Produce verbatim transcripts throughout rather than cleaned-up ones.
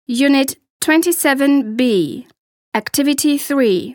Unit twenty-seven B, Activity three.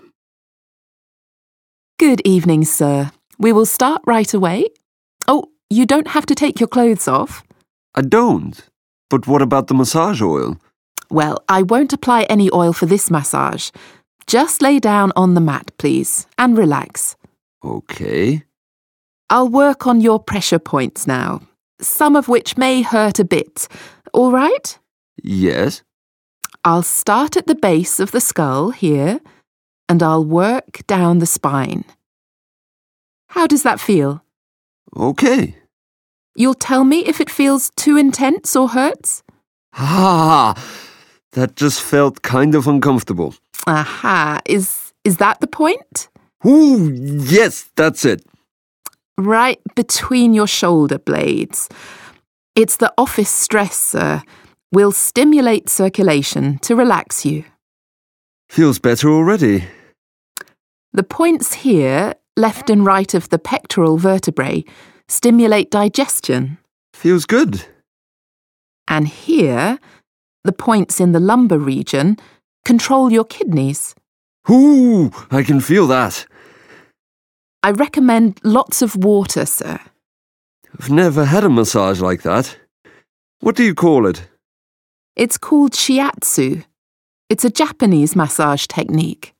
Good evening, sir. We will start right away. Oh, you don't have to take your clothes off. I don't. But what about the massage oil? Well, I won't apply any oil for this massage. Just lay down on the mat, please, and relax. Okay. I'll work on your pressure points now, some of which may hurt a bit. All right? Yes. I'll start at the base of the skull here, and I'll work down the spine. How does that feel? Okay. You'll tell me if it feels too intense or hurts? Ah, that just felt kind of uncomfortable. Aha, is, is that the point? Ooh, yes, that's it. Right between your shoulder blades. It's the office stress, sir. We'll stimulate circulation to relax you. Feels better already. The points here, left and right of the pectoral vertebrae, stimulate digestion. Feels good. And here, the points in the lumbar region control your kidneys. Ooh, I can feel that. I recommend lots of water, sir. I've never had a massage like that. What do you call it? It's called shiatsu. It's a Japanese massage technique.